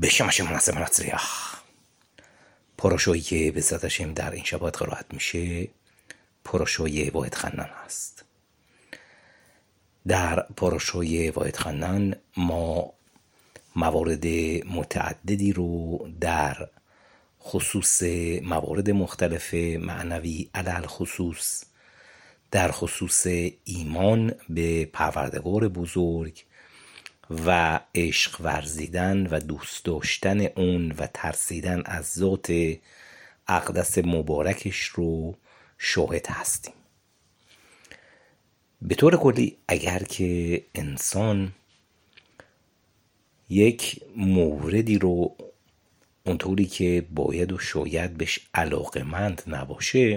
בשم هشم نسم نصریخ. پاراشایی که به ذات هشم در این شبات قرائت میشه پاراشای واحد خنان هست. در پاراشای واحد خنان ما موارد متعددی رو در خصوص موارد مختلف معنوی علل خصوص در خصوص ایمان به پروردگار بزرگ و عشق ورزیدن و دوست داشتن اون و ترسیدن از ذات اقدس مبارکش رو شاهد هستیم. به طور کلی اگر که انسان یک موردی رو اونطوری که باید و شاید بهش علاقمند نباشه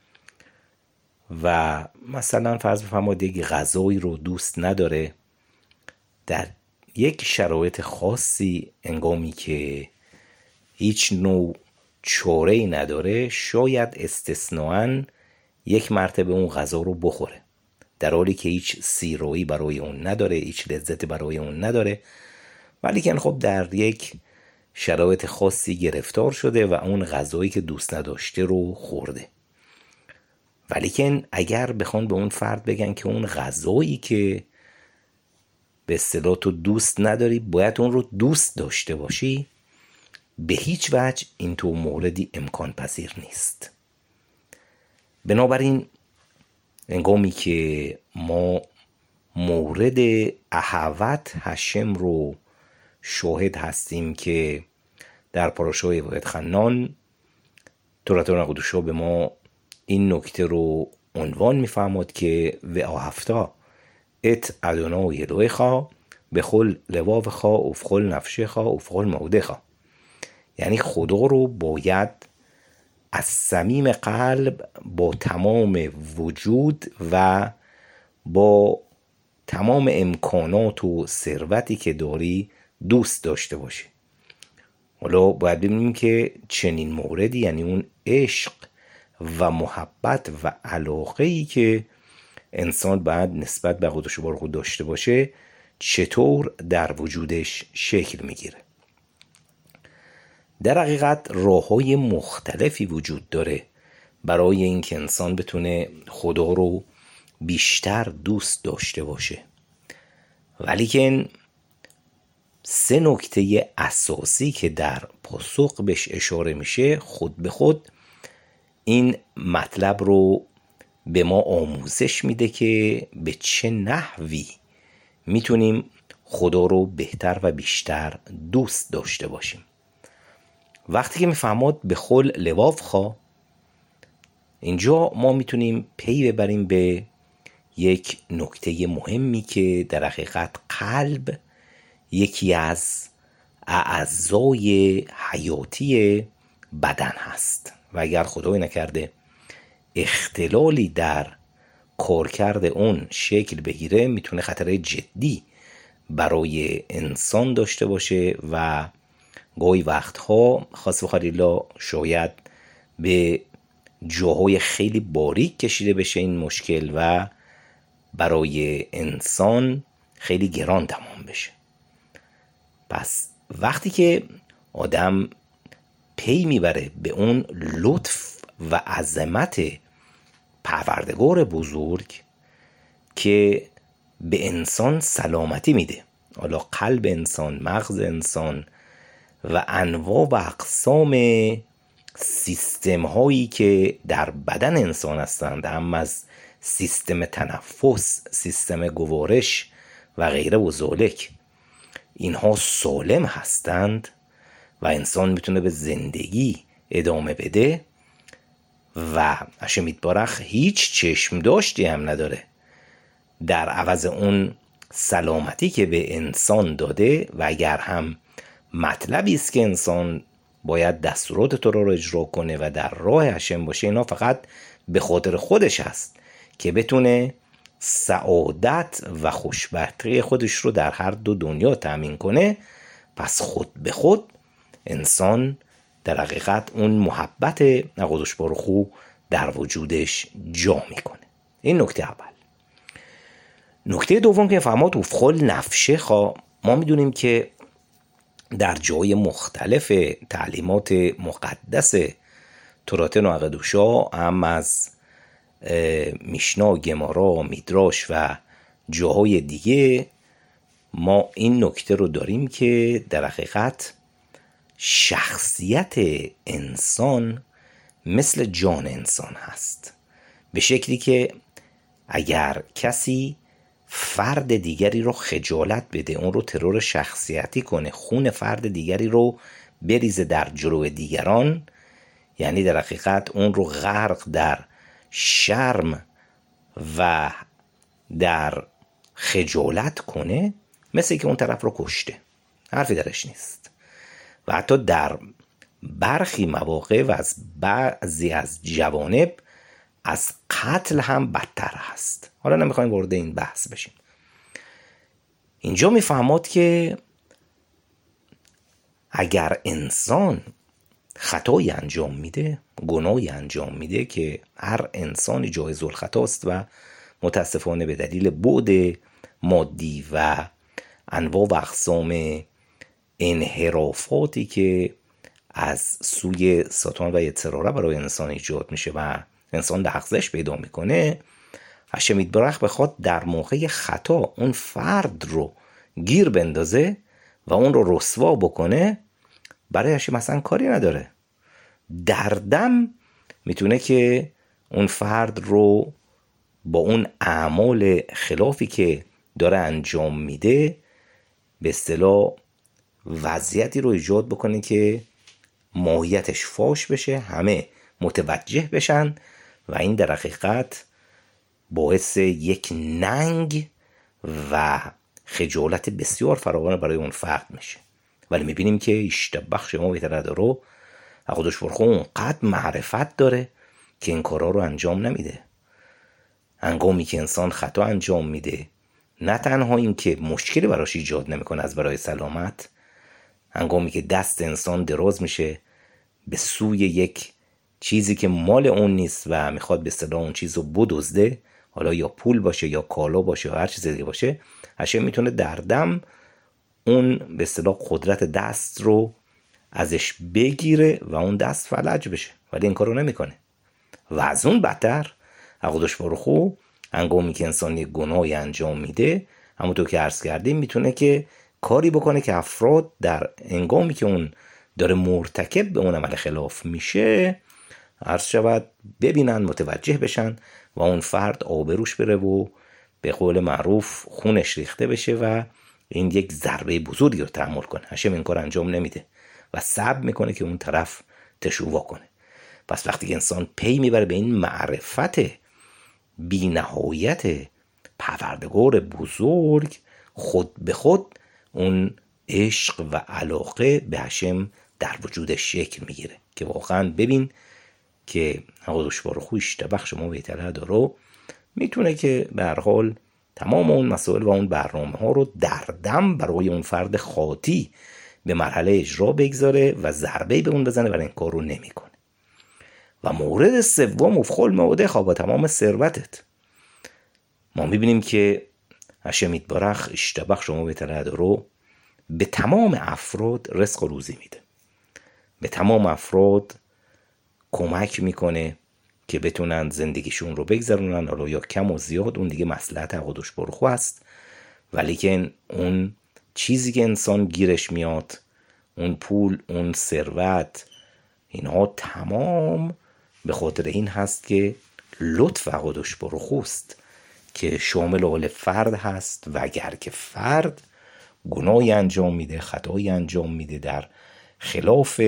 و مثلا فرض بفرمایید یک غذایی رو دوست نداره، در یک شرایط خاصی انگامی که هیچ نوع چاره‌ای نداره شاید استثناءً یک مرتبه اون غذا رو بخوره، در حالی که هیچ سیرایی برای اون نداره، هیچ لذتی برای اون نداره، ولی که خب در یک شرایط خاصی گرفتار شده و اون غذایی که دوست نداشته رو خورده. ولی که اگر بخوان به اون فرد بگن که اون غذایی که به اصطلاح تو دوست نداری باید اون رو دوست داشته باشی، به هیچ وجه این تو موردی امکان پذیر نیست. بنابراین انگامی که ما مورد احوت هشم رو شاهد هستیم که در پاراشای واحد خنان تورات القدس به ما این نکته رو عنوان می‌فرماد که و آهفتا ات ادونای الهیخا بخل لبابخا افخل نفشخا افخل مودخا، یعنی خدا رو باید از صمیم قلب با تمام وجود و با تمام امکانات و ثروتی که داری دوست داشته باشی. حالا باید ببینیم که چنین موردی، یعنی اون عشق و محبت و علاقه‌ای که انسان باید نسبت به قدس بارخ داشته باشه چطور در وجودش شکل میگیره. در حقیقت راه‌های مختلفی وجود داره برای اینکه انسان بتونه خدا رو بیشتر دوست داشته باشه، ولی که 3 نکته اساسی که در پاسخ بهش اشاره میشه خود به خود این مطلب رو به ما آموزش میده که به چه نحوی میتونیم خدا رو بهتر و بیشتر دوست داشته باشیم. وقتی که میفهمد به خل لواف خوا، اینجا ما میتونیم پی ببریم به یک نکته مهمی که در حقیقت قلب یکی از اعضای حیاتی بدن هست و اگر خدای نکرده اختلالی در کارکرد اون شکل بگیره میتونه خطر جدی برای انسان داشته باشه و گاهی وقتها خاص بخواهد شاید به جاهای خیلی باریک کشیده بشه این مشکل و برای انسان خیلی گران تمام بشه. پس وقتی که آدم پی میبره به اون لطف و عظمت پروردگار بزرگ که به انسان سلامتی میده، حالا قلب انسان، مغز انسان و انواع و اقسام سیستم هایی که در بدن انسان هستند، هم از سیستم تنفس، سیستم گوارش و غیره و ذالک، اینها سالم هستند و انسان میتونه به زندگی ادامه بده و هشم یتبارک هیچ چشم داشتی هم نداره در عوض اون سلامتی که به انسان داده. و اگر هم مطلبی است که انسان باید دستورات تو رو اجرا کنه و در راه هشم باشه، اینا فقط به خاطر خودش هست که بتونه سعادت و خوشبختی خودش رو در هر دو دنیا تأمین کنه. پس خود به خود انسان در حقیقت اون محبت قدس بارخو در وجودش جا میکنه. این نکته اول. نکته دوم که فهمات افخل نفشه ما میدونیم که در جای مختلف تعلیمات مقدس تورات نوقدوشا، هم از میشنا، گمارا، میدراش و جاهای دیگه، ما این نکته رو داریم که در حقیقت شخصیت انسان مثل جان انسان هست، به شکلی که اگر کسی فرد دیگری رو خجالت بده، اون رو ترور شخصیتی کنه، خون فرد دیگری رو بریزه در جلو دیگران، یعنی در حقیقت اون رو غرق در شرم و در خجالت کنه، مثل که اون طرف رو کشته، حرفی درش نیست. و حتی در برخی مواقع و از بعضی از جوانب از قتل هم بدتر هست. حالا نمیخوایم وارد این بحث بشیم. اینجا میفهمد که اگر انسان خطایی انجام میده، گناهی انجام میده که هر انسانی جایز الخطاست و متاسفانه به دلیل بعد مادی و انواع و اقسام انحرافاتی که از سوی ساتان و یتسراره برای انسان ایجاد میشه و انسان لغزش پیدا میکنه، هشم یتبارک بخواد در موقع خطا اون فرد رو گیر بندازه و اون رو رسوا بکنه، برای هشم مثلا کاری نداره. در دم میتونه که اون فرد رو با اون اعمال خلافی که داره انجام میده به اصطلاح وضعیتی رو ایجاد بکنه که ماهیتش فاش بشه، همه متوجه بشن و این در حقیقت باعث یک ننگ و خجالت بسیار فراوان برای اون فرد میشه. ولی میبینیم که اشتباخ ما بهتر نداره، خودش برخون اونقدر معرفت داره که این کارا رو انجام نمیده. هنگامی که انسان خطا انجام میده، نه تنها این که مشکلی براش ایجاد نمیکنه از برای سلامت، هنگامی که دست انسان دراز میشه به سوی یک چیزی که مال اون نیست و میخواد به اصطلاح اون چیز رو بدزده، حالا یا پول باشه یا کالا باشه یا هر چیز دیگه باشه، هشم میتونه در دم اون به اصطلاح قدرت دست رو ازش بگیره و اون دست فلج بشه، ولی این کارو نمیکنه. و از اون بدتر قدش برخو هنگامی که انسان یک گناهی انجام میده، همونطور که عرض کردیم، میتونه که کاری بکنه که افراد در هنگامی که اون داره مرتکب به اون عمل خلاف میشه، عرض شود ببینن، متوجه بشن و اون فرد آبروش بره و به قول معروف خونش ریخته بشه و این یک ضربه بزرگی رو تحمل کنه. هشم این کار انجام نمیده و صبر میکنه که اون طرف تشویق کنه. پس وقتی که انسان پی میبره به این معرفت بی نهایت پروردگار بزرگ، خود به خود اون عشق و علاقه به هشم در وجودش شکل میگیره که واقعا ببین که قدش بارخو اشتباخ ما بهتره داره، میتونه که به هر حال تمام اون مسائل و اون برنامه ها رو در دم برای اون فرد خاطی به مرحله اجرا بگذاره و ضربه به اون بزنه، ولی این کار رو نمیکنه. و مورد سوم افخال موده خواه با تمام ثروتت، ما میبینیم که هشم یتبارک اشتباخ شما بهتره داره به تمام افراد رزق و روزی میده، به تمام افراد کمک میکنه که بتونن زندگیشون رو بگذرونن، حالا یا کم و زیاد اون دیگه مصلحت قدش برخو است، ولی که اون چیزی که انسان گیرش میاد، اون پول، اون ثروت، اینها تمام به خاطر این هست که لطف قدش برخوست که شامل حال فرد هست و اگر که فرد گناهی انجام میده، خطایی انجام میده، در خلاف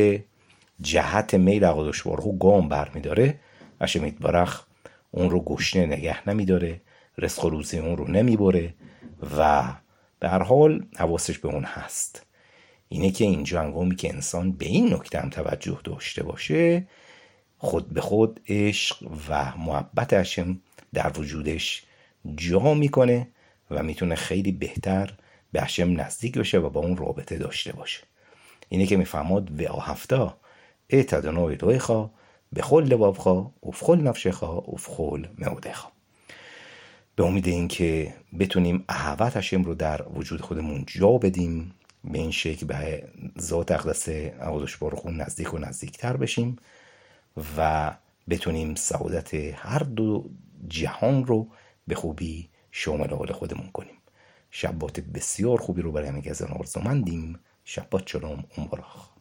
جهت میل قدش برخو گام برمیداره، هشم یتبارک اون رو گشنه نگه نمیداره، رزق و روزی اون رو نمیبره و به هر حال حواسش به اون هست. اینه که اینجا هنگامی که انسان به این نکته هم توجه داشته باشه، خود به خود عشق و محبت هشم در وجودش جا میکنه و میتونه خیلی بهتر به هشم نزدیک بشه و با اون رابطه داشته باشه. اینه که میفهمد و آهفتا اعتدنای دویخا بخل لبابخا افخل نفشخا افخل مودخا. به امید این که بتونیم احوت هشم رو در وجود خودمون جا بدیم به این شکل به ذات اقدس اعوذ بارخون نزدیک و نزدیکتر بشیم و بتونیم سعادت هر دو جهان رو به خوبی شامل حال خودمون کنیم. شبات بسیار خوبی رو برای همه گزن آرزومندیم. شبات شلوم، اون براخ.